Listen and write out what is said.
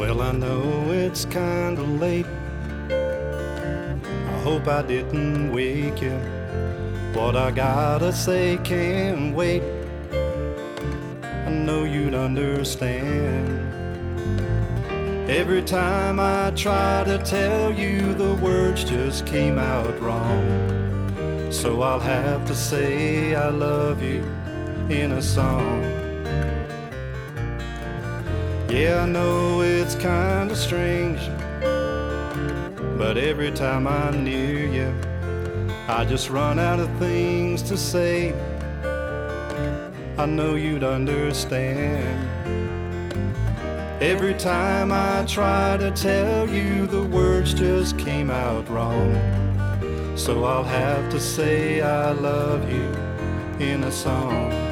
Well, I know it's kinda late. I hope I didn't wake you. What I gotta say can't wait. I know you'd understand. Every time I try to tell you, the words just came out wrong. So I'll have to say I love you in a song. Yeah, I know it's kinda strange, but every time I'm near you, I just run out of things to say. I know you'd understand. Every time I try to tell you, the words just came out wrong. So I'll have to say I love you in a song.